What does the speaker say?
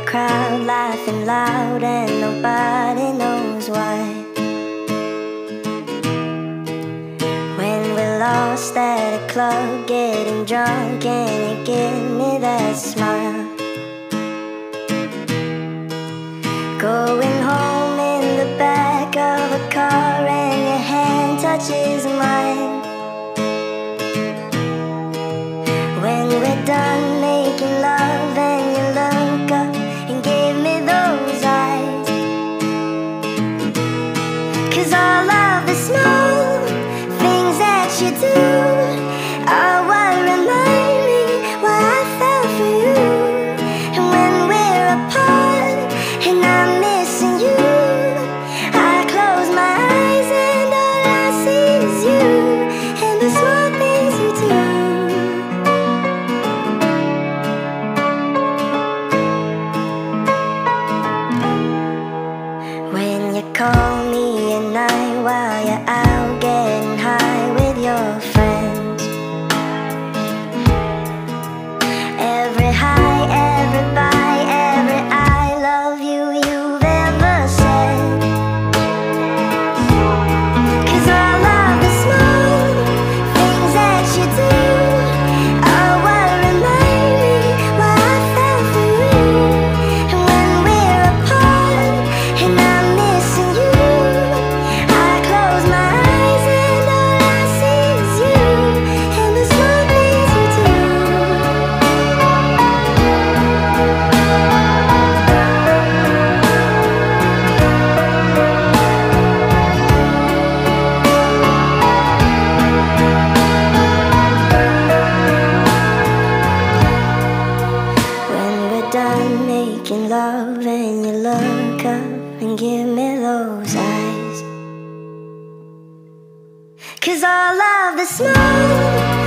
crowd laughing loud and nobody knows why. When we're lost at a club getting drunk and you give me that smile. Going home in the back of a car and your hand touches mine. When we're done making love and you look up and give me those eyes. 'Cause all of the small things that you do are what remind me why I fell for you. And when we're apart and I'm missing you, I close my eyes and all I see is you and the small things you do. When you call me at night while you're out getting high with your friends. Every high, every bye, every I love you you've ever said. 'Cause all of the small things that you do are what remind me why I fell for you. And when we're apart and I'm missing you, I close my eyes and all I see is you and the small things you do. When we're done making love and you look up and give me those eyes. 'Cause all of the small